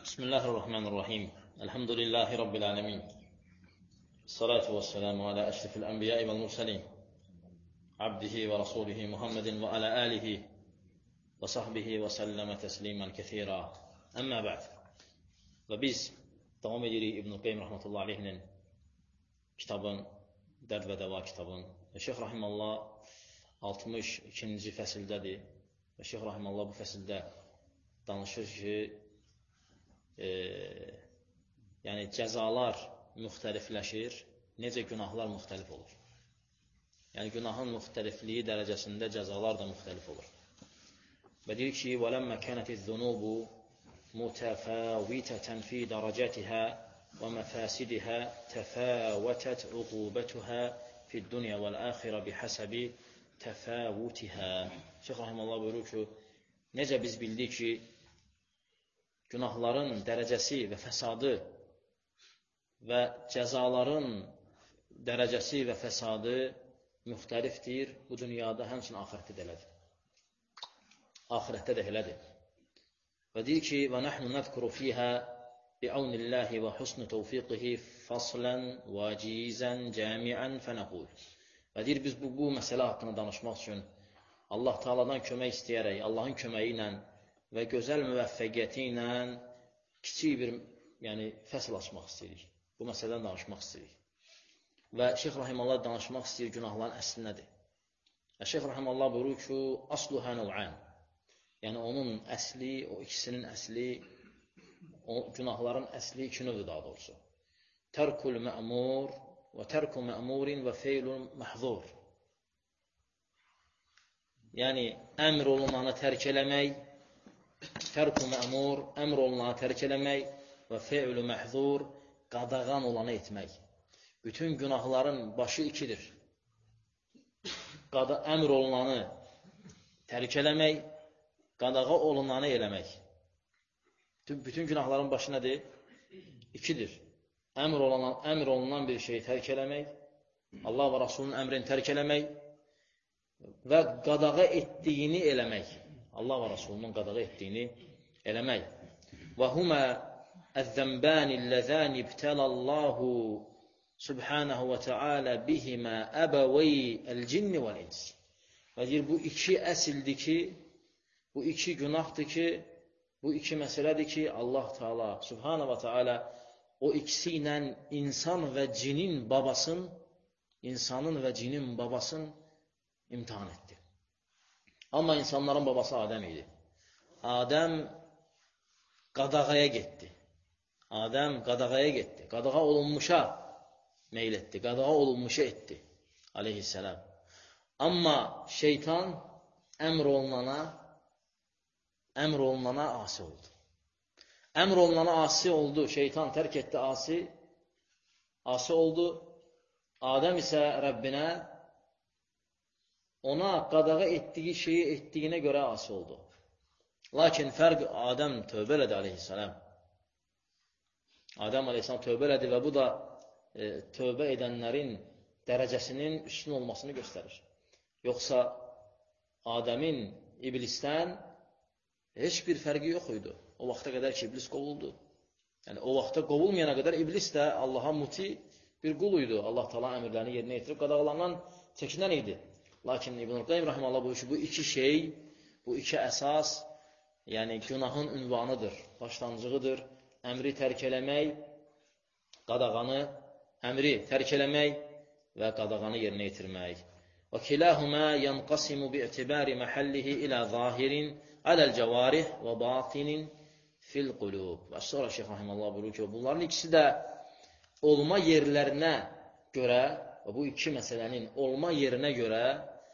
Bismillahirrahmanirrahim. Elhamdülillahi Rabbil alemin. Salatu vesselamu ala eşrefil enbiyai vel mursalin. Abdihi ve rasulihi Muhammedin ve ala alihi ve sahbihi ve selleme teslimen kethira. Əmmə ba'd. Və biz davam edirik İbn-i Qeym rahmetullahi aleyhinin kitabın, Dərd və Dəva kitabın. Və Şeyx Rahimallah 62-ci fəsildədir. Və Şeyx Rahimallah bu fəsildə danışır ki, yəni cəzalar müxtəlifləşir, necə günahlar müxtəlif olur. Yəni günahın müxtəlifliyi dərəcəsində cəzalar da müxtəlif olur. Və deyir ki, وَلَمَّا كَانَتِ الذُّنُوبُ مُتَفَاوِتَةً فِي دَرَجَاتِهَا وَمَفَاسِدِهَا تَفَاوَتَتْ عُقُوبَتُهَا فِي الدُّنْيَا وَالْآخِرَةِ بِحَسَبِ تَفَاوُتِهَا. Şeyx Rahimallah buyurur ki, necə biz bildik ki, günahların dərəcəsi və fəsadı və cəzaların dərəcəsi və fəsadı müxtəlifdir. Bu dünyada həmçinin axirətdə də elədir. Axirətdə də elədir. Və deyir ki, وَنَحْنُ نَذْكُرُ فِيهَا بِعَوْنِ اللّٰهِ وَحُسْنِ تَوْفِيقِهِ فَصْلًا وَجِيزًا جَامِعًا فَنَقُولُ. Və deyir, biz bu məsələ haqqında danışmaq üçün Allah Teala'dan kömək istəyərək, Allahın köməyi ilə və gözəl müvəffəqiyyəti ilə kiçik bir fəsil açmaq istəyirik. Bu məsələdən danışmaq istəyirik. Və Şeyx Rahimallah danışmaq istəyir günahların əsli nədir? Və Şeyx Rahimallah buyurur ki, asluhə nəv'an. Yəni onun əsli, o ikisinin əsli, o günahların əsli iki növdür daha doğrusu. Tərkul mə'mur və tərku mə'murin və feylun məhzur. Yəni əmr olunanı tərk eləmək, tərku mə'mur, əmr olunanı tərk eləmək və fe'lü məhzur, qadağan olanı etmək. Bütün günahların başı ikidir. Əmr olunanı tərk eləmək, qadağa olunanı eləmək. Bütün günahların başı nədir? İkidir. Əmr olunan bir şeyi tərk eləmək, Allah və Rasulunun əmrini tərk eləmək və qadağa etdiyini eləmək. Allah və Rasulunun qadağa etdiyini eləmək. Və humə əz-zəmbəni ləzəni ibtəlallahu subhanahu və teala bihimə əbəvəy əl-cinni vəl-ins. Və deyir, bu iki əsildir ki, bu iki günahdır ki, bu iki məsələdir ki, Allah Teala subhanahu və teala o ikisi ilə insanın və cinin babasın imtihan etdi. Amma insanların babası Adəm idi. Adəm qadağaya getdi. Qadağa olunmuşa meyl etdi. Qadağa olunmuşa etdi. Aleyhisselam. Amma şeytan əmr olunana asi oldu. Əmr olunana asi oldu. Şeytan tərk etdi asi oldu. Adəm isə Rəbbinə ona qadağa etdiyi şeyi etdiyinə görə asi oldu. Lakin fərq Adəm tövbə elədi aleyhissalam. Adəm aleyhissalam tövbə elədi və bu da tövbə edənlərin dərəcəsinin üstün olmasını göstərir. Yoxsa Adəmin iblisdən heç bir fərqi yox idi. O vaxta qədər ki, iblis qovuldu. Yəni, o vaxta qovulmayana qədər iblis də Allaha muti bir qul idi. Allah Teala əmrlərini yerinə yetirib qadağalarından çəkinən idi. Lakin İbn-i Qeym Rahimallah buyurur ki, bu iki şey, bu iki əsas, yəni günahın ünvanıdır, başlanğıcıdır. Əmri tərk eləmək, və qadağanı yerinə yetirmək. Və kilahuma yanqasimu bi'tibari məhəllihi ilə zahirin aləl cəvarih və batinin fil qulub. Və sonra Şeyx Rahimallah buyurur ki, bunların ikisi də olma yerlərinə görə, və bu iki məsələnin olma yerinə görə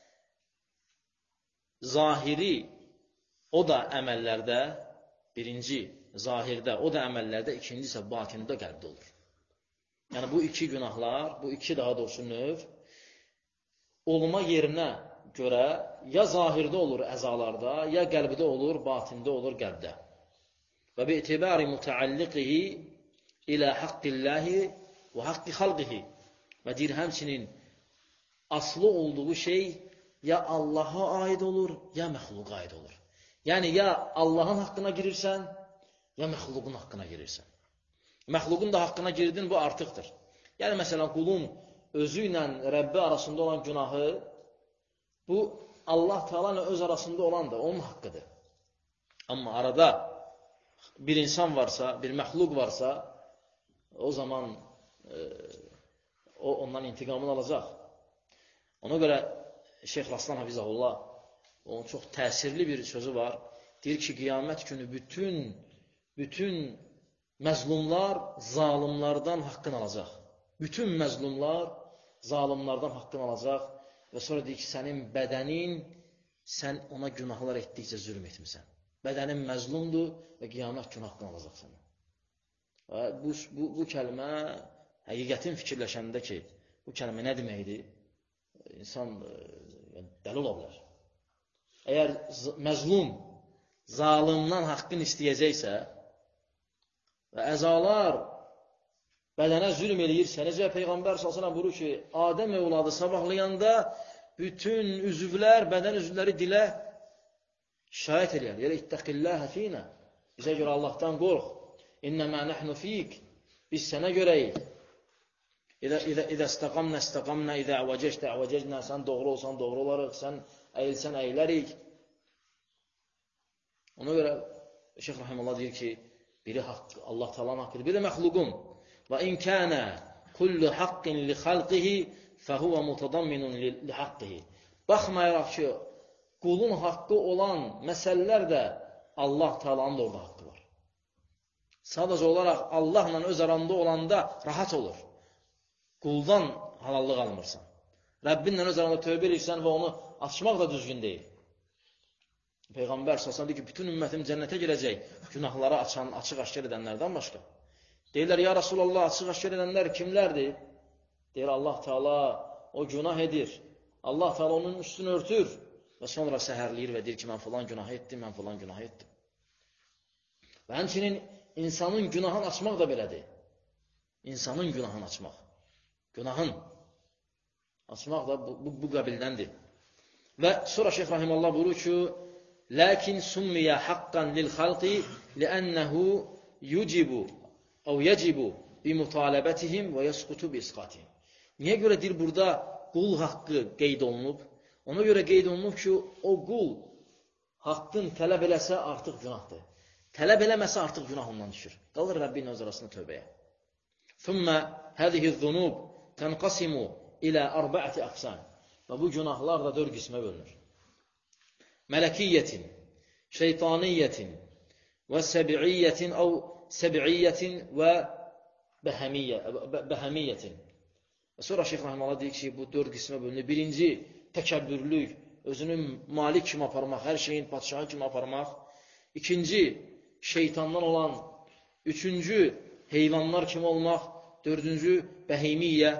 zahiri o da əməllərdə, birinci zahirdə, o da əməllərdə, ikinci isə batində qəlbdə olur. Yəni bu iki günahlar, bu iki daha doğrusu növ olma yerinə görə ya zahirdə olur əzalarda, ya qəlbdə olur, batində olur qəlbdə. Və bi'tibari mütəalliqihi ilə haqqilləhi və haqqi xalqihi. Və deyir, həmçinin aslı olduğu şey ya Allaha aid olur, ya məxluqa aid olur. Yəni, ya Allahın haqqına girirsən, ya məxluqun haqqına girirsən. Məxluqun da haqqına girdin, bu artıqdır. Yəni, məsələn, qulun özü ilə Rəbbi arasında olan günahı, bu Allah Teala ilə öz arasında olan da onun haqqıdır. Amma arada bir insan varsa, bir məxluq varsa, o zaman o ondan intiqamını alacaq. Ona görə Şeyx Raslan Hafizahullah, onun çox təsirli bir sözü var. Deyir ki, qiyamət günü bütün məzlumlar zalimlardan haqqını alacaq. Bütün məzlumlar zalimlardan haqqını alacaq və sonra deyir ki, sənin bədənin, sən ona günahlar etdikcə zülm etmirsən. Bədənin məzlumdur və qiyamət günü haqqını alacaq sənə. Bu kəlmə həqiqətin fikirləşəndə ki, bu kəlmə nə deməkdir? İnsan dəli ola bilər. Əgər məzlum zalimdan haqqını istəyəcəksə və əzalar bədənə zülm eləyirsə, necə Peyğəmbər s.ə.v buyurur ki, Adəm övladı sabahlayanda bütün üzvlər, bədən üzvləri dilə şahid eləyər. Yəni, ittəqilləhə finə. Bizə görə Allahdan qorx. İnnəmə nəhnu fik. Biz sənə görəyik. İdə istəqamnə, istəqamnə, idə əvəcəcdə, əvəcəcnə. Sən doğru olsan, doğru olarıq. Sən əyilsən, əyilərik. Ona görə Şeyx Rahimullah deyir ki, biri Allah Teala'nın haqqıdır, biri məxluqun. Və in kənə kullu haqqin li xalqihi fəhuvə mutadamminun li haqqihi. Baxmayaraq ki, qulun haqqı olan məsələlər də Allah Teala'nın da orada haqqı var. Sadəcə olaraq Allahla öz aranda olanda rahat olur. Quldan halallıq almırsan. Rəbbinlə öz aranda tövbə edirsən və onu açmaq da düzgün deyil. Peyğəmbər s.ə.v deyir ki, bütün ümmətim cənnətə girəcək günahları açıq-aşkar edənlərdən başqa. Deyirlər, ya Rasulallah, açıq-aşkar edənlər kimlərdir? Deyir, Allah Teala o günah edir. Allah Teala onun üstünü örtür və sonra səhərləyir və deyir ki, mən falan günah etdim, mən falan günah etdim. Və həmçinin insanın günahını açmaq da belədir. İnsanın günahını açmaq. Günahın açmaq da bu qabildəndir. Və sonra Şeyx Rahimullah buyurur ki, Lakin summiyə haqqan lil xalqi li'annahu yucibu əv yecibu bi mutalabətihim və yəsqutu bi isqatihim. Niyə görə deyir, burada qul haqqı qeyd olunub? Ona görə qeyd olunub ki, o qul haqqın tələb eləsə artıq günahdır. Tələb eləməsə artıq günah ondan düşür. Qalır Rəbbin öz arasında tövbəyə. Thumma hadihi zunub tənqasimu ilə arba'ati aqsan. Və bu günahlar da 4 qismə bölünür. Mələkiyyətin, şeytaniyyətin və səbi'iyyətin əv səbi'iyyətin və bəhəmiyyətin. Və sonra Şeyx Rahimullah deyir ki, bu 4 qismə bölünür. Birinci, təkəbbürlük, özünü malik kimi aparmaq, hər şeyin padişahı kimi aparmaq. İkinci, şeytandan olan. Üçüncü, heyvanlar kimi olmaq. Dördüncü, bəhimiyyə.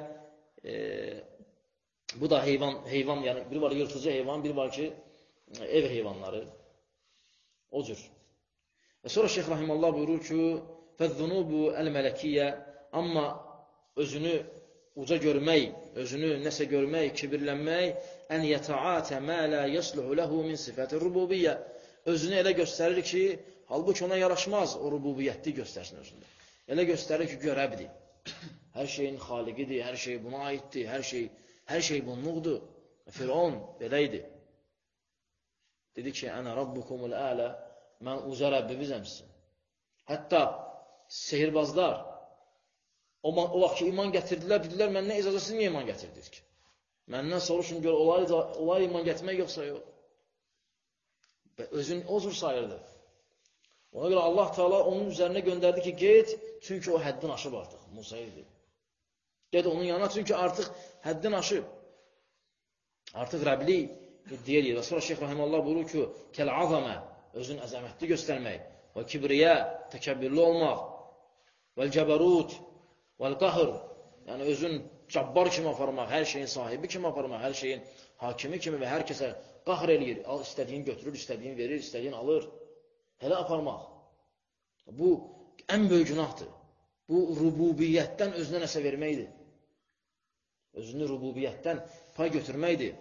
Bu da heyvan, yəni bir var yırtıcı heyvan, bir var ki, ev heyvanları. O cür. Və sonra Şeyx Rahimullah buyurur ki, fəzzunubu əl-mələkiyyə, amma özünü uca görmək, özünü nəsə görmək, kibirlənmək, ən yətəatə mə lə yəsluhu ləhu min sifəti rububiyyə. Özünü elə göstərir ki, halbuki ona yaraşmaz o rububiyyətli göstərsin özündə. Elə göstərir ki, görəbdir. Hər şeyin xaliqidir, hər şey buna aiddir, hər şey bunluqdur. Firon belə idi. Dedi ki, ənə rabbukumul ələ, mən uca Rəbbimizəm sizin. Hətta sehirbazlar o vaxt ki, iman gətirdilər, dedilər, məndən icazəsiz niyə iman gətirdiniz ki? Məndən soruşun, gör, olar iman gətirmək yoxsa yox. Və özün o cür sayırdı. Ona görə Allah Teala onun üzərinə göndərdi ki, get, çünki o həddin aşıb artıq, Musa'ya dedi. Get onun yanına, çünki artıq həddin aşıb. Artıq Rəbli iddia edir. Və sonra Şeyx Rahimullah buyurur ki, kəl-azamə, özün əzəmətli göstərmək, və kibriyə, təkəbbürlü olmaq, vəl-cəbərut, vəl-qahr, yəni özün cabbar kimi aparmaq, hər şeyin sahibi kimi aparmaq, hər şeyin hakimi kimi və hər kəsə qahr eləyir, istədiyin götürür, istədiyin verir, istədiyin alır, elə aparmaq. Bu, ən böyük günahdır. Bu, rububiyyətdən özünə nəsə verməkdir. Özünü rububiyyətdən pay götürməkdir.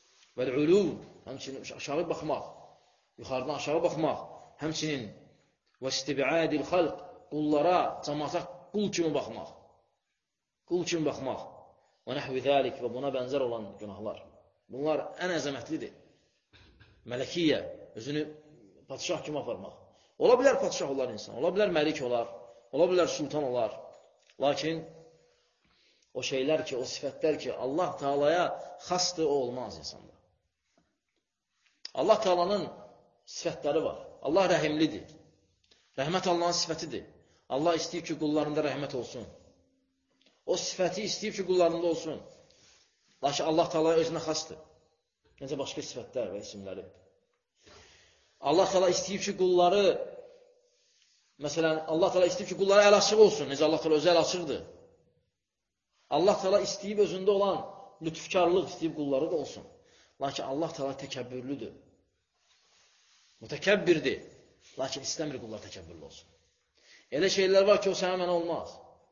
Vəl-ulu, həmçinin aşağı baxmaq, yuxarıdan aşağı baxmaq, həmçinin və istibadil xalq, qullara, cəmaata qul kimi baxmaq. Qul kimi baxmaq. Və nəhvi zəlik və buna bənzər olan günahlar. Bunlar ən əzəmətlidir. Mələkiyyə, özünü padişah kimi aparmaq. Ola bilər padişah olar insan, ola bilər məlik olar, ola bilər sultan olar. Lakin o şeylər ki, o sifətlər ki, Allah Taalaya xasdır, o olmaz insanda. Allah Taalanın sifətləri var. Allah rəhimlidir. Rəhmət Allahın sifətidir. Allah istəyir ki, qullarında rəhmət olsun. O sifəti istəyir ki, qullarında olsun. Lakin Allah Taalaya özünə xasdır. Necə başqa sifətlər və isimləri. Allah Taala istəyir ki, qulları, məsələn, Allah Taala istəyir ki, qulları əl açıq olsun. Necə Allah Taala özü əl açıqdır. Allah Taala istəyib özündə olan lütfkarlıq istəyib qulları da olsun. Lakin Allah Taala təkəbbürlüdür. Mütəkəbbirdir. Lakin istəmir qullar təkəbbürlü olsun. Elə şeylər var ki, o sənə mənə olmaz.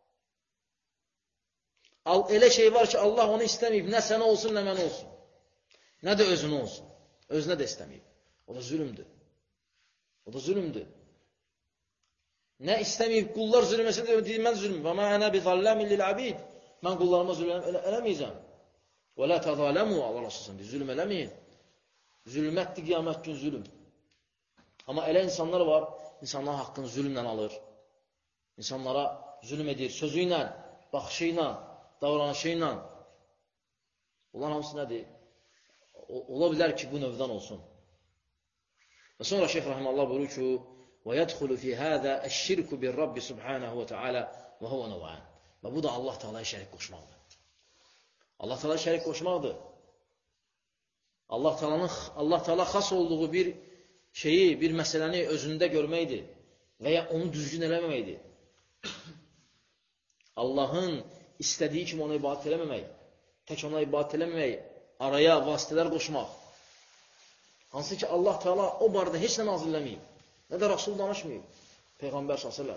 Elə şey var ki, Allah onu istəməyib. Nə sənə olsun, nə mənə olsun. Nə də özünə olsun. Özünə də istəməyib. O da zülümdür. O da zülümdür. Nə istəməyib, qullar zülməsə də deyir, mən zülmüm. Və mə ənə bi zalləmin lil-abid. Mən qullarıma zülm eləməyəcəm. Və lə təzələmu, Allah Rasulullah deyir, zülm eləməyin. Zülmətdir, qiyamət gün zülm. Amma elə insanlar var, insanlar haqqını zülmlə alır. İnsanlara zülm edir, sözü ilə, baxışı ilə, davranışı ilə. Bunlar hamısı nədir? Ola bilər ki, bu növdən olsun. Və sonra Şeyx Rahimallah buyurur ki, وَيَدْخُلُ فِي هَذَا الشِّرْكُ بِالرَّبِّ سُبْحَانَهُ وَتَعَالَى وَهُوَ نَوْعَانِ. Və bu da Allah Taala'ya şərik qoşmaqdır. Allah Taala'ya şərik qoşmaqdır. Allah Taala xas olduğu bir şeyi, bir məsələni özündə görməkdir və ya onu düzgün eləməməkdir. Allahın istədiyi kimi ona ibadət eləməmək, tək ona ibadət eləməmək, araya vasitələr qoşmaq. Hansı ki, Allah Taala o barədə heç nə nazil eləməyib, nə də Rasul danışmayıb, Peyğəmbər s.ə.v.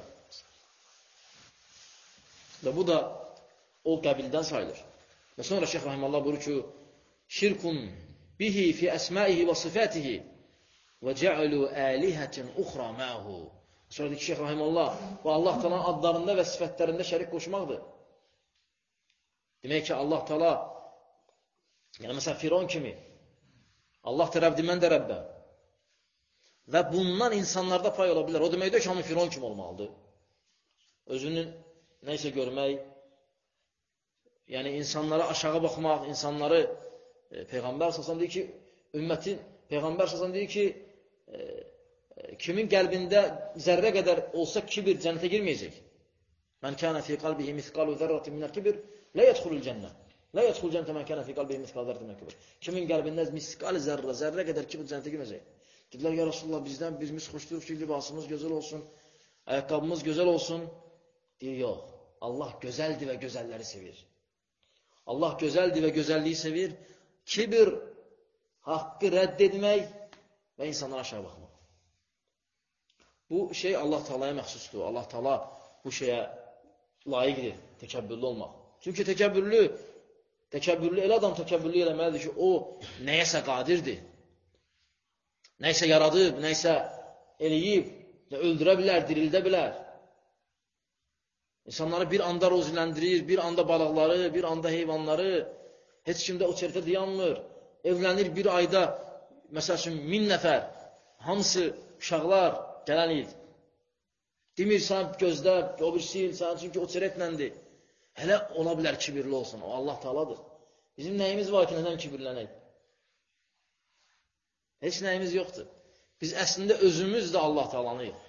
Və bu da o qəbildən sayılır. Və sonra Şeyx Rahimallah buyurur ki, şirkun bihi fi əsmaihi və sifatihi və cə'lu əlihətin uxra məhu. Sonra deyir ki, Şeyx Rahimallah, bu Allah Taala'nın adlarında və sifətlərində şərik qoşmaqdır. Demək ki, Allah Taala, yəni məsələn, Firon kimi, Allah da Rəbdir, mən də Rəbbəm. Və bundan insanlarda pay ola bilər. O deməkdir ki, hamı Firon kimi olmalıdır. Özünü neysə görmək, yəni insanlara aşağı baxmaq, insanları, Peyğəmbər s.ə.v deyir ki, ümmətin, Peyğəmbər s.ə.v deyir ki, kimin qəlbində zərrə qədər olsa kibir cənnətə girməyəcək. Mən kənə fi qalbihi mithqalu zərratin minəl kibir, lə yədxulul cənnə. Lə yədxul cənnətə mən kənə fi qalbihi mithqalu zərratin minəl kibir. Kimin qəlbində misqal zərrə qədər kibir cənnətə girməyəcək. Dedilər, ya Rasulullah, bizdən birimiz xoşlayırıq ki, libasımız gözəl olsun, ayaqqabımız gözəl olsun. Deyir, yox, Allah gözəldir və gözəlləri sevir. Allah gözəldir və gözəlliyi sevir. Kibir, haqqı rədd etmək və insanlara aşağı baxmaq. Bu şey Allah Taala'ya məxsusdur. Allah Taala bu şeyə layiqdir, təkəbbürlü olmaq. Çünki təkəbbürlü elə adam təkəbbürlü eləməlidir ki, o nəyəsə qadirdir. Nəysə yaradıb, nəysə eləyib, öldürə bilər, dirildə bilər. İnsanları bir anda roziləndirir, bir anda balıqları, bir anda heyvanları, heç kimdə o çərtə dayanmır. Evlənir bir ayda, məsəl üçün 1000 nəfər, hamısı uşaqlar gələn il. Demir, sən gözlə, o bir sil, sən çünki o çərətləndir. Hələ ola bilər kibirli olsun, o Allah Taala'dır. Bizim nəyimiz var ki, nədən kibirlənək? Heç nəyimiz yoxdur. Biz əslində özümüz də Allah Taala'nıyıq.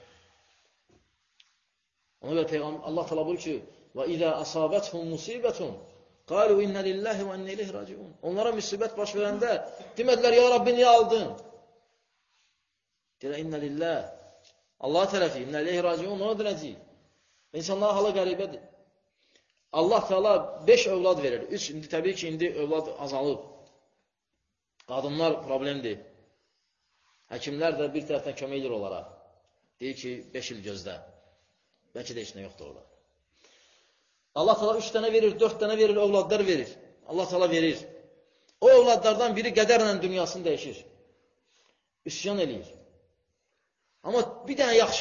Ona görə Peyğəmbər Allah Taala buyurur ki: "Və izə asabatuhum musibetun qalu inna lillahi və inna ileyhi raciun." Onlara müsibət baş verəndə demədilər: "Ya Rabbi, niyə aldın?" Deyirlər: "İnna lillahi." Allah tərəfi, "İnna ileyhi raciun." Ona dönəcək. İnsanlar halı qəribədir. Allah Taala 5 övlad verir. 3 indi təbii ki, indi övlad azalıb. Qadınlar problemdir. Həkimlər də bir tərəfdən kömək edir onlara. Deyir ki, 5 il gözlə. Bəlkə də heç nə yoxdur orada. Allah Taala 3 dənə verir, 4 dənə verir, övladlar verir. Allah Taala verir. O övladlardan biri qədərlə dünyasını dəyişir. Üsyan eləyir. Amma bir dənə yaxşı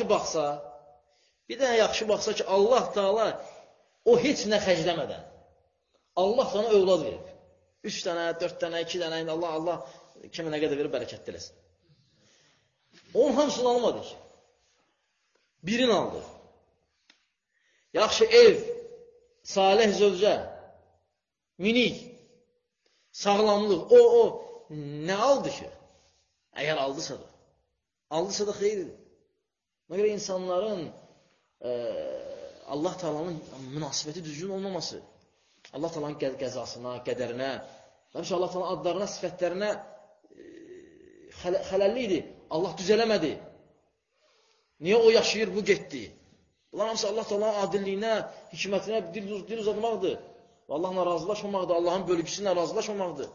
baxsa ki, Allah Taala o heç nə xərcləmədən Allah sana övlad verib. 3 dənə, 4 dənə, 2 dənə, Allah kimə nə qədər verib bərəkətli eləsin. Onun hamısını almadı ki. Birini aldı. Yaxşı ev, salih zövcə, minik, sağlamlıq, o nə aldı ki? Əgər aldısa da xeyirdir. Ona görə insanların Allah Taala'nın münasibəti düzgün olmaması, Allah Taala'nın qəzasına, qədərinə, Allah Taala'nın adlarına, sifətlərinə xələlli idi. Allah düzələmədi. Niyə o yaşayır, bu getdi? Bunlar hamısı Allah Taala'nın adilliyinə, hikmətinə dil uzatmaqdır. Allahla razılaşmamaqdır, Allahın bölgüsünlə razılaşmamaqdır.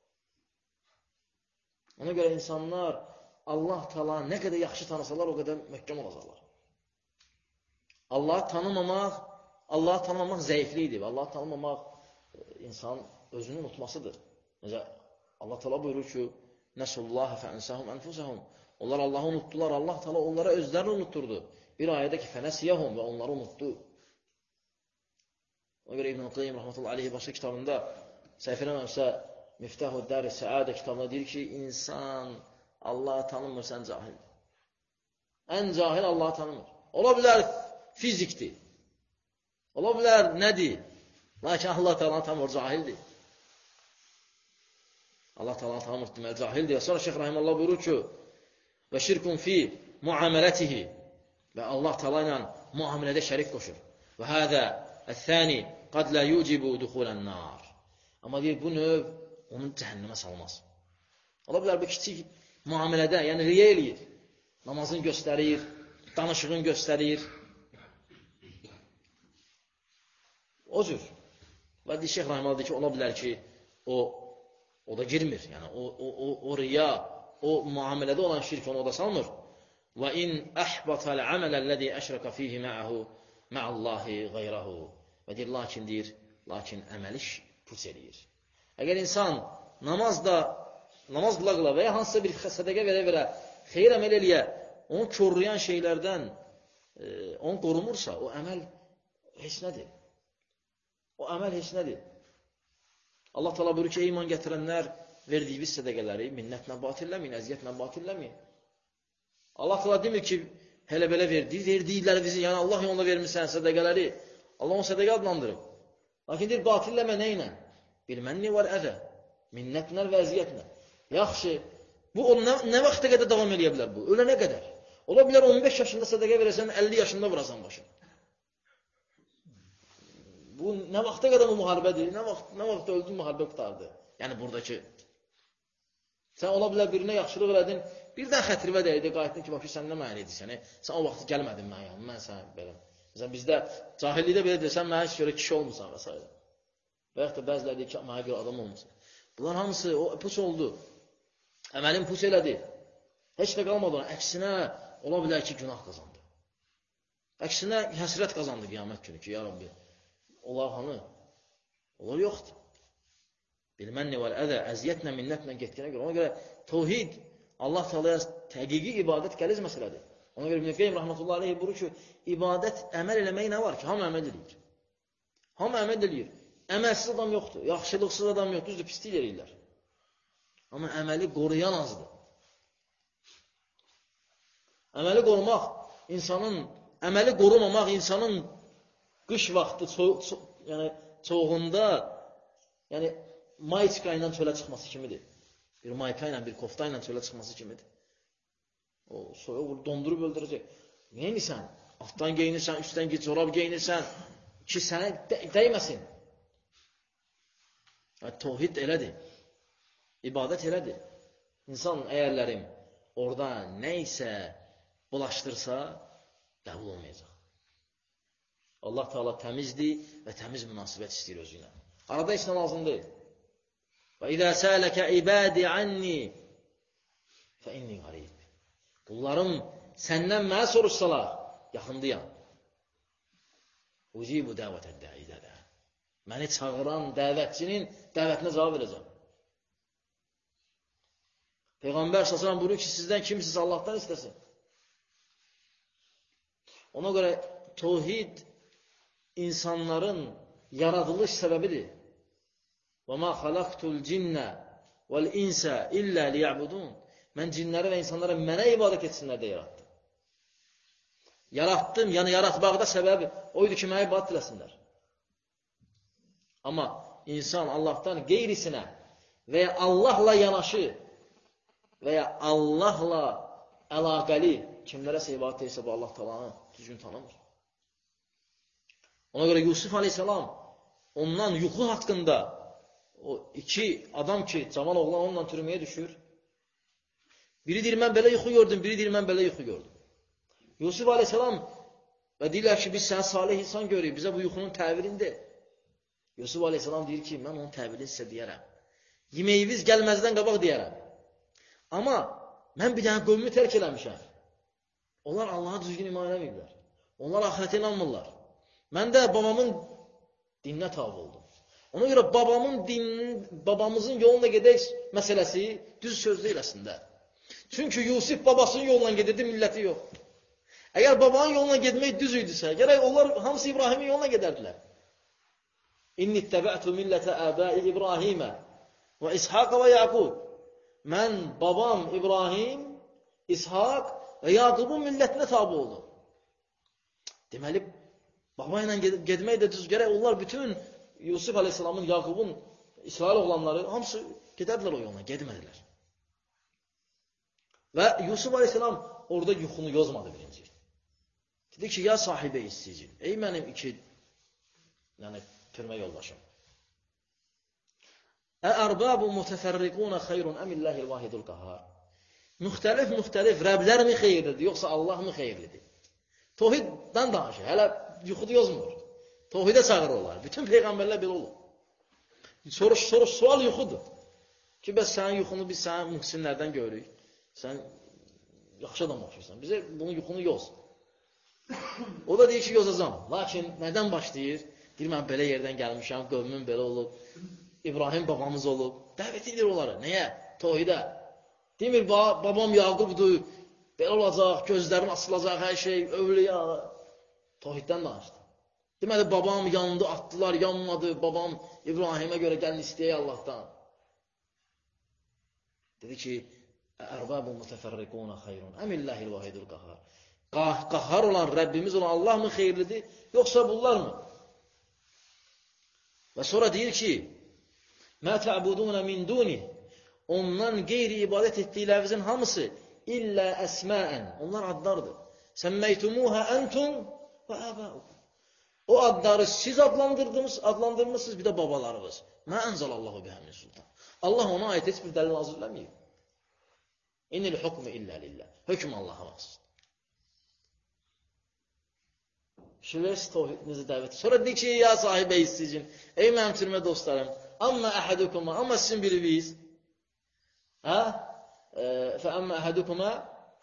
Ona görə insanlar Allah Taala nə qədər yaxşı tanısalar, o qədər möhkəm olacaqlar. Allahı tanımamaq zəiflikdir. Allahı tanımamaq insan özünü unutmasıdır. Necə Allah Taala buyurur ki: "Nəsullaha fənsahum anfusahum." Onlar Allahı unutdular. Allah Taala onlara özlərini unutturdu. Bir ayədə ki, "Fənəsiyahum" və onları unutdu. Ona görə İbn Qayyim rahmetullahi alayhi başqa kitabında səhv eləmirəmsə Miftahud Dar-i Səadə kitabında deyir ki, insan Allahı tanımırsan cahildir. Ən cahil Allahı tanımır. Ola bilər fizikdir. Ola bilər nədir? Lakin Allah Taala'nı tanımır, cahildir. Allah Taala'nı tanımır, deməli cahildir. Sonra Şeyx Rahimullah buyurur ki, və şirkun fi muamələtihi və Allah Taala ilə muamilədə şərik qoşur. Və hədə əth-thani qad la yucibu duxulan-nar. Amma deyir, bu növ onu cəhənnəmə salmaz. Ola bilər bir kiçik muamilədə, yəni riya eləyir. Namazını göstərir, danışığını göstərir. O cür. Və Şeyx Rahimullah deyir ki, ola bilər ki, o da girmir. Yəni o riya, o muamilədə olan şirk onu da salmır. Və in ahbatal amaləlləzi əşraka fihi ma'ahu ma'allahi ghayrahu. Və deyir, lakin əməli pus eləyir. Əgər insan namaz qıla və ya hansısa bir sədəqə verə, xeyir əməl eləyə, onu körrüyən şeylərdən onu qorumursa, o əməl heç nədir. Allah Taala buyurur ki, ey iman gətirənlər, verdiyiniz sədəqələri minnətlə batilləməyin, əziyyətlə batilləməyin. Allah Taala demir ki, hələ belə verdiklərinizi, yəni Allah yolunda vermirsən sədəqələri, Allah onu sədəqə adlandırıb. Lakin deyir, batilləmə nə ilə? Bilmənni var əzə, minnətlə və əziyyətlə. Yaxşı, bu nə vaxta qədər davam edə bilər bu? Ölənə qədər. Ola bilər 15 yaşında sədəqə verəsən, 50 yaşında vurasan başını. Bu nə vaxta qədər bu müharibədir? Nə vaxt öldün, müharibə qutardı? Yəni buradakı. Sən ola bilər birinə yaxşılıq elədin, birdən xətrivə dəydi, qayıtdın ki, sən nə mənə edirsən? Sən o vaxt gəlmədin mən yanım, mən sənə belə. Məsələn, bizdə cahillikdə belə deyirsən, mənə heç görə kişi olmursan və s. Və yaxud da bəziləri deyir ki, mənə görə adam olmursan. Bunlar hamısı pus oldu. Əməlin pus elədi. Heç də qalmadı ona. Əksinə, ola bilər ki, günah qazandı. Əksinə, həsrət qazandı qiyamət günü ki, ya Rabbi, onlar hanı? Onlar yoxdur. Bilmənni vəl əzə, əziyyətlə, minnətlə getdiyinə görə. Ona görə tevhid, Allah Taala'ya həqiqi ibadət qəliz məsələdir. Ona görə İbn Qayyim rahmetullahi alayhi buyurur ki, ibadət əməl eləmək nə var ki? Hamı əməl edir. Əməlsiz adam yoxdur, yaxşılıqsız adam yoxdur, düzdür, pislik edirlər. Amma əməli qoruyan azdır. Əməli qorumamaq insanın qış vaxtı çoğunda mayçka ilə çölə çıxması kimidir. Bir mayka ilə, bir kofta ilə çölə çıxması kimidir. O soyuq dondurub öldürəcək. Neyinirsən? Altdan geyinirsən, üstdən corab geyinirsən ki, sənə dəyməsin. Tevhid elədir. İbadət elədir. İnsan əyərlərim orada nə isə bulaşdırsa, qəbul olmayacaq. Allah Taala təmizdir və təmiz münasibət istəyir özü ilə. Arada heç nə lazım deyil. Və izə sələkə ibadi anni fə inni qarib. Qullarım səndən mənə soruşsalar, yaxındayam. Ucibu dəvətə dəidə. Məni çağıran dəvətçinin dəvətinə cavab verəcəm. Peyğəmbər s.ə.v buyurur ki, sizdən kimsiz Allahdan istəsin. Ona görə tövhid insanların yaradılış səbəbidir. وَمَا خَلَقْتُ الْجِنَّ وَالْاِنْسَ إِلَّا لِيَعْبُدُونَ Mən cinləri və insanlara mənə ibadət etsinlər deyə yaratdım. Yaratdım, yəni yaratmaqda səbəbi oydu ki, mənə ibadət eləsinlər. Amma insan Allahdan qeyrisinə və ya Allahla yanaşı və ya Allahla əlaqəli kimlərəsə ibadət etsə bu Allah Taala'nı düzgün tanımır. Ona görə Yusuf Aleyhisselam ondan yuxu haqqında o iki adam ki, cavan oğlan onunla türməyə düşür. Biri deyir, mən belə yuxu gördüm, biri deyir, mən belə yuxu gördüm. Yusuf Aleyhisselam və deyirlər ki, biz səni salih insan görürük, bizə bu yuxunun təvirini de. Yusuf Aleyhisselam deyir ki, mən onun təvirini sizə deyərəm. Yeməyiniz gəlməzdən qabaq deyərəm. Amma mən bir dənə qövmü tərk eləmişəm. Onlar Allaha düzgün iman eləməyiblər. Onlar ahirətə inanmırlar. Mən də babamın dininə tabi oldum. Ona görə babamızın yoluna gedək məsələsi düz söz deyil əslində. Çünki Yusuf babasının yoluna gedirdi, milləti yox. Əgər babanın yoluna getmək düz idisə, gərək onlar hamısı İbrahimin yoluna gedərdilər. İnni təbə'tu millətə əbəi İbrahimə və İshaq və Yaqub. Mən babam İbrahim, İshaq və Yaqubun millətinə tabi oldum. Deməli, baba ilə getmək də düz gərək. Onlar bütün Yusuf Aleyhisselamın, Yaqubun, İsrail oğlanları hamısı gedərdilər o yoluna, gedmədilər. Və Yusuf Aleyhisselam orada yuxunu yozmadı birinci. Dedi ki, ya sahibə istəyicim, ey mənim iki türmə yoldaşım. Ə'ərbabu mütəfərriqunə xeyrun əmilləhil vahidul qahar. Müxtəlif Rəblər mi xeyirlidir, yoxsa Allah mı xeyirlidir? Tohiddən danışır, hələ yuxudu yozmur. Tohidə çağırır olar. Bütün peyğəmbərlər belə olur. Sual yuxudur. Ki, bəs sənin yuxunu biz sənin mühsinlərdən görürük. Sən yaxşı adam oxşursan. Bizə bunun yuxunu yoz. O da deyir ki, yozacam. Lakin nədən başlayır? Deyir, mən belə yerdən gəlmişəm, qövmüm belə olub. İbrahim babamız olub. Dəvət edir onları. Nəyə? Tohidə. Demir, babam Yaqubdur. Belə olacaq, gözlərin asılacaq, hər şey, övliya. Tohiddən danışdı. Deməli, babam yandı, atdılar, yanmadı. Babam İbrahimə görə gəlin istəyək Allahdan. Dedi ki, Ərbabu mütəfərriqunə xeyrun əmilləhil vahidul qahar. Qahar olan, Rəbbimiz olan Allah mı xeyirlidir, yoxsa bunlar mı? Və sonra deyir ki, mə tə'budunə min duni, ondan qeyri ibadət etdiklərinizin hamısı illə əsməən, onlar adlardır. Səmməytumuhə əntum və əbəukum. O adları siz adlandırmışsınız, bir də babalarınız. Mə ənzəlallahu bihəmin sultan. Allah ona ait heç bir dəlil nazil eləməyib. İnnil hukmu illə lillah. Hökm Allaha məxsusdur. Şüvəs tövhidinizi dəvət. Sonra deyir ki, ya sahibə istəyicin, ey mənim türmə dostlarım, amma əhədukuma, amma sizin biriniz, fəəmmə əhədukuma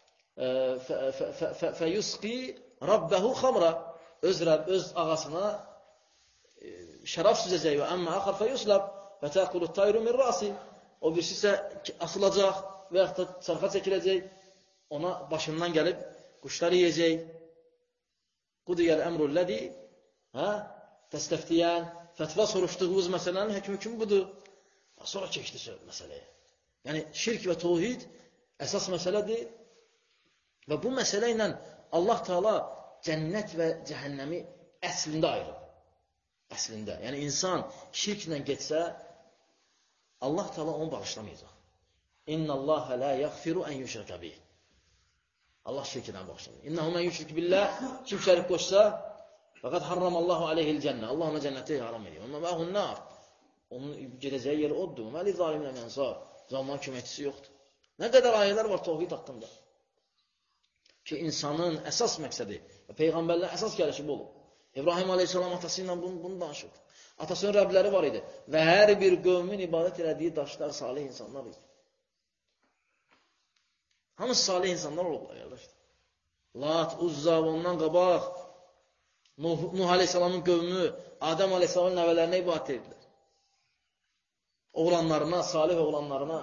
fəyusqi rabbəhu xamra, öz ağasına şərab süzəcək və əmmə axar fəyuslab və təqulu tayru min rasi, o birisi isə asılacaq və yaxud da çarxa çəkiləcək, ona başından gəlib quşlar yiyəcək. Qudiyəl əmrullədi, təstəftiyən, fətva soruşduğumuz məsələnin həkmi budur. Sonra keçdi məsələyə. Yəni, şirk və tövhid əsas məsələdir və bu məsələ ilə Allah Teala cənnət və cəhənnəmi əslində ayırır. Əslində. Yəni, insan şirklə getsə, Allah Teala onu bağışlamayacaq. İnnəlləhə lə yəğfiru ən yüşrəkə bih. Allah şirkindən bağışlamır. İnnəhu mən yüşrik billah, kim şərik qoşsa, fəqət harramallahu aleyhil cənnə. Allah ona cənnəti haram edir. Amma məhun nar. Onun gedəcəyi yer oddur. Məli zaliminə mənsar. Zalimlərin köməkçisi yoxdur. Nə qədər ayələr var tövhid haqqında. Ki, insanın əsas məqsədi və Peyğəmbərlərin əsas gəlişi bu olub. İbrahim aleyhissalam atası ilə bunu danışırdı. Atasının Rəbləri var idi. Və hər bir qövmin ibadət elədiyi daşlar salih insanlar idi. Hamısı salih insanlar olublar, qardaşlar. Lat, Uzza, ondan qabaq Nuh aleyhissalamın qövmü, Adəm aleyhissalamın nəvələrinə ibadət edirlər. Oğlanlarına, salih oğlanlarına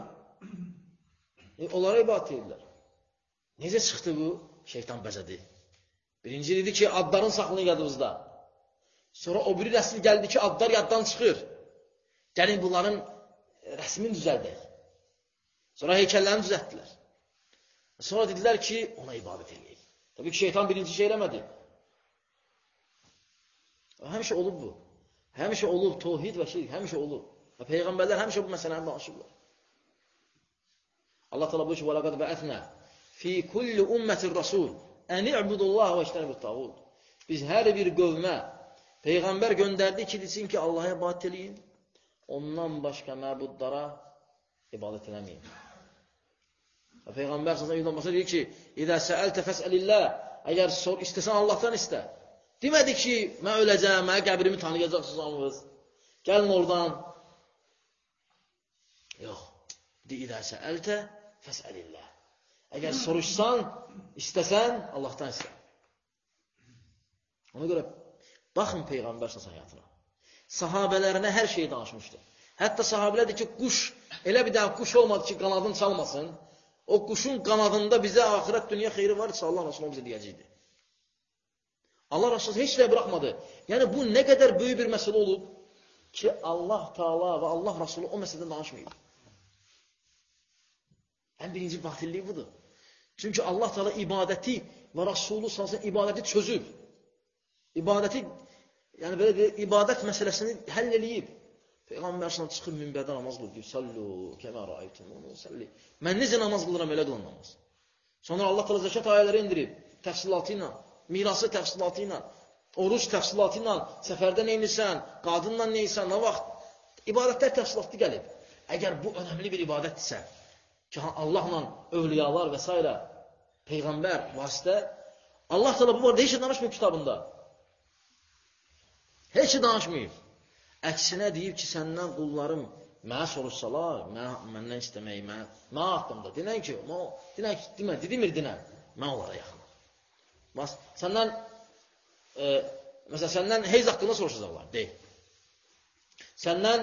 onlara ibadət edirlər. Necə çıxdı bu? Şeytan bəzədi. Birinci dedi ki, adların saxlayın yadınızda. Sonra o biri rəsm gəldi ki, adlar yaddan çıxır. Gəlin bunların rəsmini düzəldək. Sonra heykəllərini düzəltdilər. Sonra dedilər ki, ona ibadət edək. Tabii ki, şeytan birinci şey eləmədi. Həmişə olub bu. Həmişə olub, tohid və şirk, həmişə olub. Və Peyğəmbərlər həmişə bu məsələni danışıblar. Allah təala buyurur ki, وَلَقَدْ بَعَثْنَا فِي كُلِّ أُمَّةٍ رَسُولٍ أَنِ اعْبُدُوا اللَّهَ وَاجْتَنِبُوا الطَّاغُوتَ. Biz hər bir qövmə Peyğəmbər göndərdi ki, desin ki, Allaha ibadət eləyin, ondan başqa məbudlara ibadət eləməyin. Və Peyğəmbər sallallahu əleyhi və səlləm deyir ki, "İzə səəltə fəsəlillah." Əgər istəsən Allahdan istə. Demədi ki, mən öləcəm, mən qəbrimi tanıyacaqsınız hamınız. Gəlin oradan. Yox. İzə səəltə fəsəlillah. Əgər soruşsan, istəsən Allahdan istə. Ona görə baxın Peyğəmbər sallallahu həyatına. Sahabələrinə hər şeyi danışmışdı. Hətta sahabələr deyir ki, quş elə bir daha quş olmadı ki, qanadını çalmasın. O quşun qanadında bizə axirət dünya xeyri var, Allah Rasulü bizə deyəcəkdir. Allah Rasulü heç nə buraxmadı. Yəni bu nə qədər böyük bir məsələ olub ki, Allah Taala və Allah Rasulü o məsələdən danışmayıb. Ən birinci batillik budur. Çünki Allah Taala ibadəti və Rasulü sallallahu ibadəti çözüb. İbadəti, yəni belə deyək, ibadət məsələsini həll eləyib. Peyğəmbər sallallahu çıxıb minbərdə namaz qılır. Sallu kəmə rəaytumuni usalli. Mən necə namaz qılıram, elə qılın namaz. Sonra Allah təala zəkat ayələri indirib, təfsilatı ilə, mirası təfsilatı ilə, oruc təfsilatı ilə, səfərdə nə edirsən, qadınla nə edirsən, nə vaxt ibadətlər təfsilatlı gəlib. Əgər bu önəmli bir ibadətdirsə, ki Allahla övliyalar və s. Peyğəmbər vasitə, Allah təala bu barədə heç nə danışmır kitabında. Heç nə danışmır. Əksinə deyib ki, səndən qullarım mənə soruşsalar, məndən istəmək, mənə haqqımda. Dinən ki, demir, mən onlara yaxınım. Səndən, məsələn, səndən heyz haqqında soruşacaqlar, deyil. Səndən,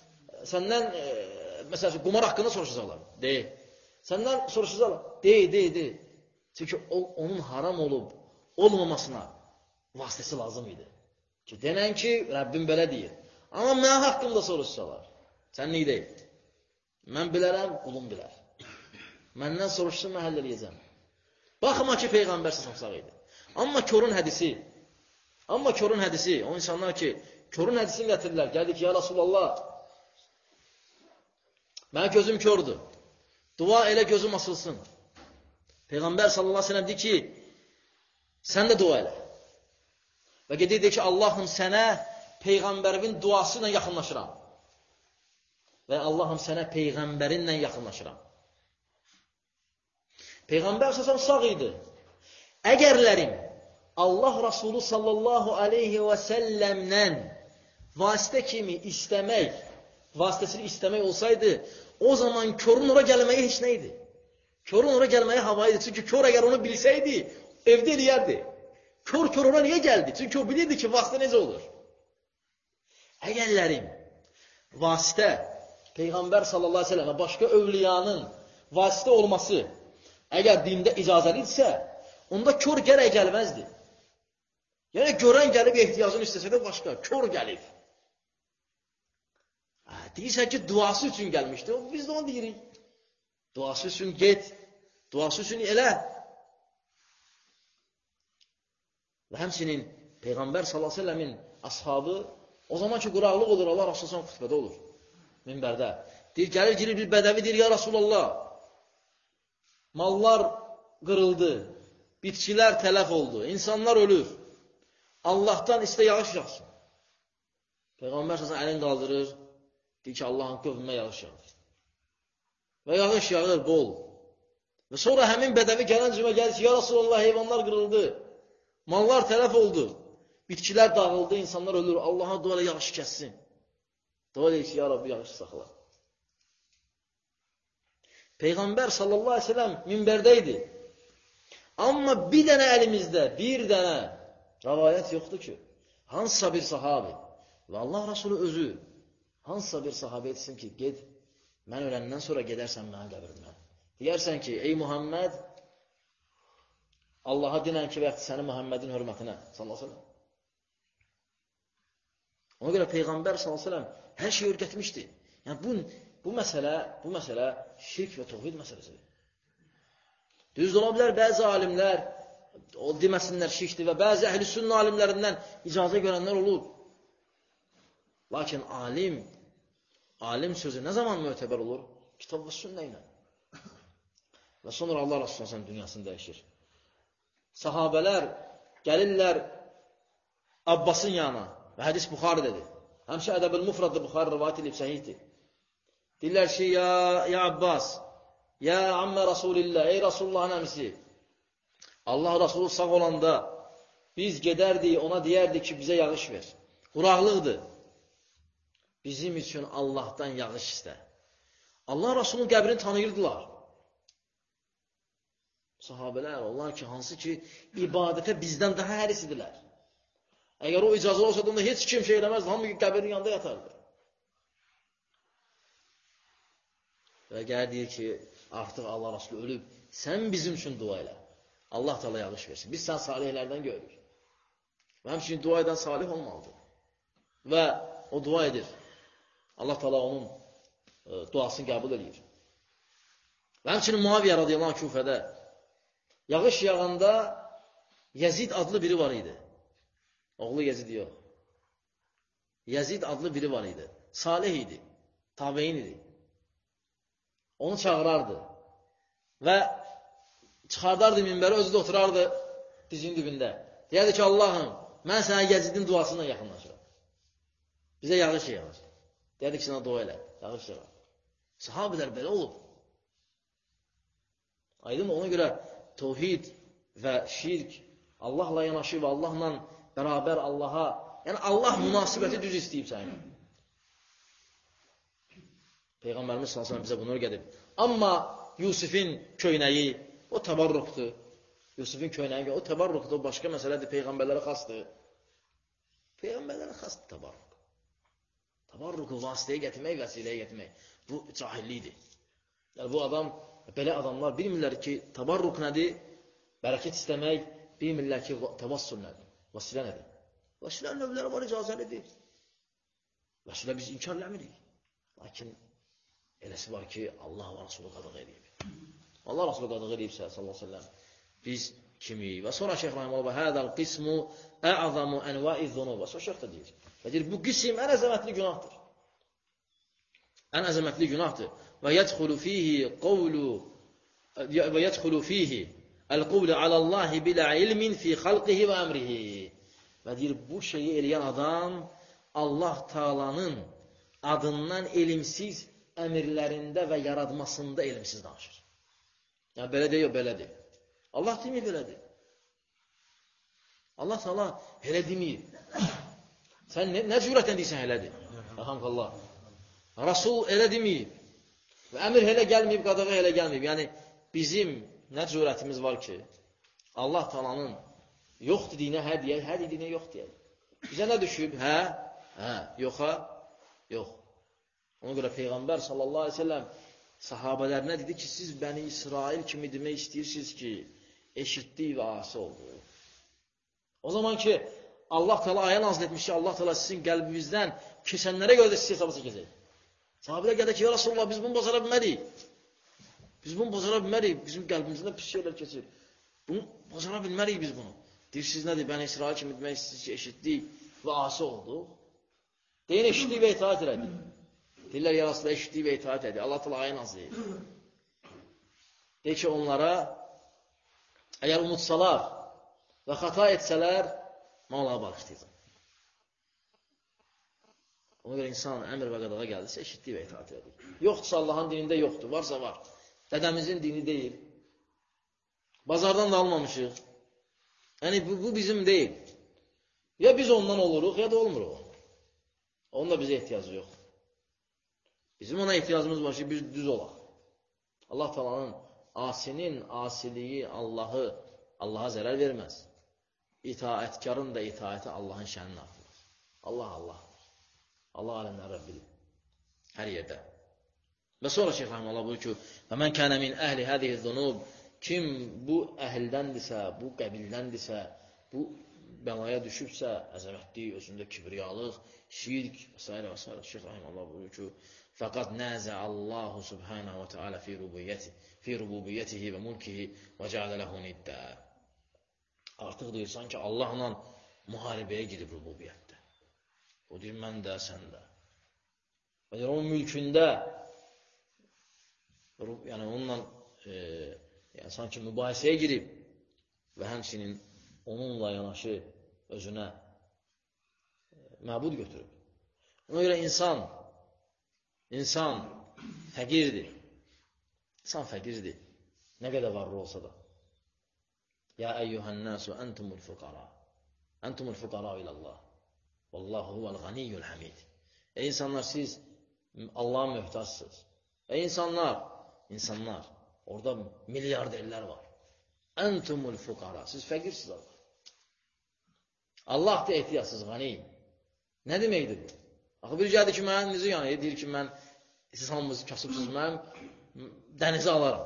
məsələn, qumar haqqında soruşacaqlar, deyil. Səndən soruşacaqlar, deyil. Çünki onun haram olub, olmamasına vasitəsi lazım idi. Ki, denən ki, Rəbbim belə deyir. Amma mənə haqqımda soruşsalar, sən neyi deyil? Mən bilərəm, qulum bilər. Məndən soruşsun, mən həll eləyəcəm. Baxma ki, Peyğəmbər sağ idi. Amma körün hədisi, o insanlar ki, körün hədisini gətirirlər. Gəldi ki, ya Rasulallah, mənim gözüm kördür. Dua elə gözüm asılsın. Peyğəmbər sallallahu aleyhi ve sellem deyir ki, sən də dua elə. Və gedir ki, Allahım sənə Peyğəmbərimin duası ilə yaxınlaşıram. Və Allahım sənə Peyğəmbərinlə yaxınlaşıram. Peyğəmbər sallallahu sağ idi. Əgərlərim Allah Rasulü sallallahu aleyhi və səlləmdən vasitə kimi istəmək, vasitəsini istəmək olsaydı, o zaman körün ora gəlməyə heç nə idi. Körün ora gəlməyə hava idi. Çünki kör əgər onu bilsəydi, evdə eləyərdi. Kör ora niyə gəldi? Çünki o bilirdi ki, vasitə necə olur. Əgərlərim vasitə Peyğəmbər sallallahu aleyhi ve sellem başqa övliyanın vasitə olması əgər dində icazəlidirsə, onda kör gərək gəlməzdi. Yəni görən gəlib ehtiyacını istəsə də başqa, kör gəlib. Deyirsən ki, duası üçün gəlmişdi. Biz də onu deyirik. Duası üçün get, duası üçün elə. Və həmçinin Peyğəmbər sallallahu aleyhi ve sellemin ashabı o zaman ki, quraqlıq olur, Allah Rasulullah xütbədə olur, minbərdə. Deyir, gəlir bir bədəvi deyir, ya Rasulallah, mallar qırıldı, bitkilər tələf oldu, insanlar ölür, Allahdan istə yağış yağsın. Peyğəmbər sallallahu əlini qaldırır, deyir ki, Allahın qövmünə yağış yağır. Və yağış yağır bol. Və sonra həmin bədəvi gələn cümə gəlir ki, ya Rasulallah, heyvanlar qırıldı, mallar tələf oldu. Bitkilər dağıldı, insanlar ölür. Allaha dua elə yağış kəssin. Dua elə ki, ya Rabbi, yağış saxla. Peyğəmbər sallallahu aleyhi ve sellem minbərdəydi. Amma bir dənə əlimizdə, bir dənə rəvayət yoxdur ki, hansısa bir sahabi və Allah Rasulü özü hansısa bir sahabi etsin ki, ged, mən öləndən sonra gedərsən mənim qəbrimdən. Deyərsən ki, ey Muhammed, Allaha dinən ki, və səni Muhammedin hörmətinə sallallahu aleyhi ve sellem. Ona görə Peyğəmbər sallallahu aleyhi ve sellem hər şeyi öyrətmişdi. Yəni bu məsələ şirk və təvhid məsələsidir. Düz ola bilər, bəzi alimlər o deməsinlər şirkdir və bəzi əhl-i sünnə alimlərindən icazə görənlər olur. Lakin alim sözü nə zaman mötəbər olur? Kitab və sünnə ilə. Və sonra Allah Rasulullah dünyasını dəyişir. Sahabələr gəlirlər Abbasın yanına və hədis Buxarıdədir. Həmşə Ədəb-ül Mufradda Buxarı rivayət edib səhihdir. Deyirlər ki, ya Abbas, ya ammə Rasulillah, ey Rasulullahın əmisi, Allah Rasulü sağ olanda biz gedərdik, ona deyərdik ki, bizə yağış ver. Quraqlıqdır. Bizim üçün Allahdan yağış istə. Allah Rasulünün qəbrini tanıyırdılar. Sahabələr, onlar ki, hansı ki, ibadətə bizdən daha hərisidirlər. Əgər o icazə olsa da heç kim şey eləməzdi, hamı qəbrin yanında yatardı. Və gəlir deyir ki, artıq Allah Rasulü ölüb, sən bizim üçün dua elə. Allah Teala yağış versin. Biz sən salihlərdən görürük. Və həmçinin dua edən salih olmalıdır. Və o dua edir. Allah Teala onun duasını qəbul edir. Və həmçinin Muaviyyə radiyallahu anh Küfədə yağış yağanda Yezid adlı biri var idi. Oğlu Yezid yox. Yezid adlı biri var idi. Salih idi. Tabein idi. Onu çağırardı. Və çıxardardı minbəri, özü də oturardı dizinin dibində. Deyərdi ki, Allahım, mən sənə Yezidin duasından yaxınlaşıram. Bizə yağış yağır. Deyərdi ki, sənə dua elə. Yağış yağır. Sahabilər belə olub. Aydın mı? Ona görə təvhid və şirk Allahla yanaşı və Allahla bərabər Allaha, yəni Allah münasibəti düz istəyib səni. Peyğəmbərimiz sallallahu əleyhi və səlləm bizə bunu öyrədib. Amma Yusifin köynəyi o təbarrukdur. Yusifin köynəyi o təbarrukdur, o başqa məsələdir, peyğəmbərlərə xasdır. Peyğəmbərlərə xasdır təbarruk. Təbarruku vasitəyə gətirmək, vəsiləyə gətirmək. Bu cahillikdir. Yəni bu adam, belə adamlar bilmirlər ki, təbarruk nədir? Bərəkət istəmək, bilmirlər ki, təvassul nədir? Vəsilə nədir? Vəsilə növləri var, icazəlidir. Vəsilə biz inkar eləmirik. Lakin eləsi var ki, Allah və Rasulü qadağ edib. Allah Rasulü qadağ edibsə, sallallahu aleyhi ve sellem, biz kimi? Və sonra Şeyx Rahimullah, hədəl qismu ə'azamu ənvai-z-zunub. Və sonra Şeyx da deyir. Və deyir, bu qisim ən əzəmətli günahdır. Ən əzəmətli günahdır. Və yədxulu fihi el-quvlu alallahi bilə ilmin fi xalqihi və əmrihi. Və deyir, bu şeyi eləyən adam Allah Taala'nın adından elimsiz əmirlərində və yaratmasında elimsiz danışır. Yəni, belə deyil, belədir. Allah demir, belədir. Allah Teala elə demir. Sən nə cürətlə deyirsən, elədir. Elhamdülillah. Rasul elə demir. Və əmir elə gəlməyib, qadağa elə gəlməyib. Yəni, bizim nə cürətimiz var ki, Allah Teala'nın yox dediyinə hə deyək, hə dediyinə yox deyək. Bizə nə düşüb? Hə, yoxa, yox. Ona görə Peyğəmbər sallallahu aleyhi ve sellem sahabələrinə dedi ki, siz Bəni İsrail kimi demək istəyirsiniz ki, eşitdik və asi oldu. O zaman ki, Allah Teala ayə nazil etmiş ki, Allah Teala sizin qəlbinizdən keçənlərə görə də siz hesabı çəkəcək. Sahabələr gəlir ki, ya Rasulullah, biz bunu bacara bilmərik. Biz bunu bacara bilmərik. Bizim qəlbimizdən pis şeylər keçir. Bunu bacara bilmərik biz bunu. Deyirsiniz nədir? Bəni İsrail kimi demək istəyirsiniz ki, eşitdik və asi oldu. Deyin, eşitdik və itaat elədik. Deyirlər, ya Rasulullah, eşitdik və itaat edir. Allah Teala ayə nazil edir. Deyir ki, onlara əgər unutsalar və xata etsələr, mən onlara bağışlayacam. Ona görə insan əmr və qadağa gəldirsə, eşitdik və itaat edir. Yoxdursa Allahın dinində yoxdur, varsa var. Dədəmizin dini deyil. Bazardan da almamışıq. Yəni, bu bizim deyil. Ya biz ondan oluruq, ya da olmuruq. Onun da bizə ehtiyacı yox. Bizim ona ehtiyacımız var ki, biz düz olaq. Allah Teala'nın asinin asiliyi Allaha zərər verməz. İtaətkarın da itaəti Allahın şənini artırır. Allah aləmlər Rəbbidir. Hər yerdə. Və sonra Şeyx Rahimullah buyur ki, və mən kənə min əhli hədihi zunub kim bu əhildəndirsə, bu qəbildəndirsə, bu bəlaya düşübsə, əzəmətlik, özündə kibriyalıq, şirk və s. və s. Şeyx Rahiməllah buyurur ki, fəqad nəzə Allahu subhanahu və teala fi rububiyyətihi və mulkihi və cəalə ləhu niddə. Artıq deyirsən ki, Allahla müharibəyə girib rububiyyətdə. O deyir, mən də, sən də. Və deyir, onun mülkündə, yəni onunla sanki mübahisəyə girib və həmçinin onunla yanaşı özünə məbud götürüb. Ona görə insan fəqirdir. İnsan fəqirdir. Nə qədər varlı olsa da. Ya əyyuhənnəsu əntumul fuqara. Əntumul fuqara ilallah. Vallahu huvəl ganiyyul hamid. Ey insanlar, siz Allah'a möhtaçsınız. Ey insanlar, orada milyarderlər var. Əntumul fuqara. Siz fəqirsiniz Allah. Allah da ehtiyatsız, qani. Nə deməkdir bu? Axı bir gəldi ki, mən necə yəni, deyir ki, mən siz hamımız kasıbsınız, mən dənizi alaram.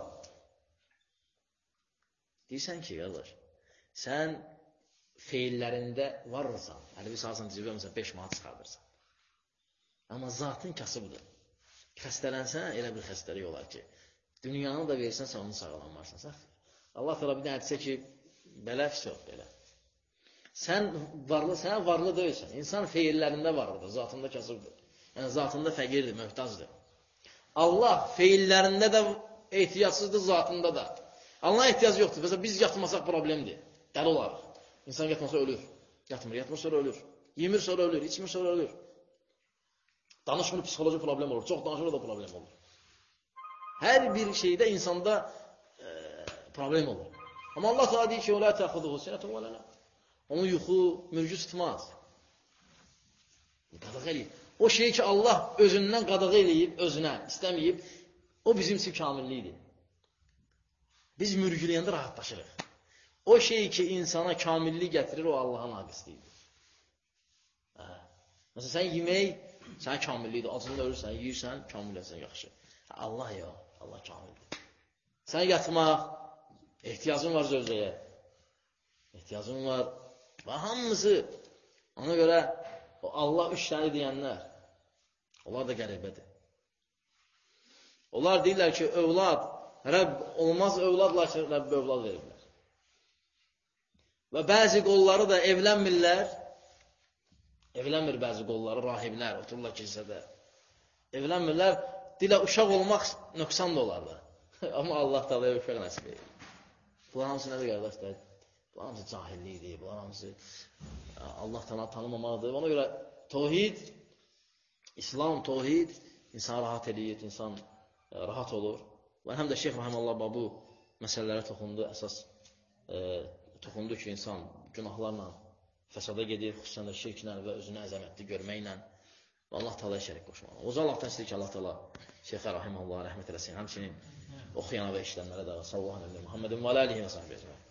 Deyirsən ki, qardaş, sən feillərində varırsan, hələ bir salsan, cibə məsələn 5 manat çıxardırsan. Amma zatın kasıbdır. Xəstələnsən, elə bir xəstəlik olar ki, dünyanı da versən, sən onu sağalanmarsan. Allah təala bir dənə etsə ki, belə yox, belə. Sən varlı deyilsən. İnsan feillərində varlıdır, zatında kasıbdır. Yəni, zatında fəqirdir, möhtacdır. Allah feillərində də ehtiyatsızdır, zatında da. Allah'a ehtiyac yoxdur. Mesela biz yatmasaq problemdir. Dəli olarıq. İnsan yatmasa ölür. Yatmır sonra ölür. Yemir sonra ölür, içmir sonra ölür. Danışmır, psixoloji problem olur. Çox danışır da problem olur. Hər bir şeydə insanda problem olur. Amma Allah Teala deyir ki, "Ola təxuduhu sinətun və lana." Onun yuxu, mürgü tutmaz. Qadağa eləyir. O şey ki, Allah özündən qadağa eləyib, özünə istəməyib, o bizim üçün kamillikdir. Biz mürgüləyəndə rahatlaşırıq. O şey ki, insana kamillik gətirir, o Allah'a naqisliyidir. Məsələn, sən yemək, sən kamillikdir. Acında ölürsən, yiyirsən, kamilləsən, yaxşı. Allah yox, Allah kamildir. Sən yatmaq, ehtiyacın var zövcəyə. Ehtiyacın var. Və hamısı, ona görə Allah 3 dənə deyənlər, onlar da qəribədir. Onlar deyirlər ki, övlad, Rəbb olmaz övladlar ki, Rəbbə övlad verirlər. Və bəzi qolları da evlənmirlər, evlənmir bəzi qolları, rahiblər, otururlar kilsədə. Evlənmirlər, dilə uşaq olmaq nöqsan da olarlar. Amma Allah Taala'ya uşaq nəsib edir. Bunlar hamısı nədir, qardaşlar? Bunlar hamısı cahillikdir, bunlar hamısı Allah Taala tanımamaqdır. Ona görə tövhid, İslam, tövhid insan rahat edir, insan rahat olur. Və həm də Şeyx Rahiməllah bu məsələlərə toxundu, əsas toxundu ki, insan günahlarla fəsada gedir, xüsusən də şirklə və özünü əzəmətli görməklə və Allah Taala'ya şərik qoşmaq. O zaman Allahdan istəyir ki, Allah Taala Şeyx Rahiməllah rəhmət eləsin, həmçinin oxuyana və işlənlərə də sallallahu əleyhi və səlləm Muhammedin və alihi və səhbihi ecmaîn.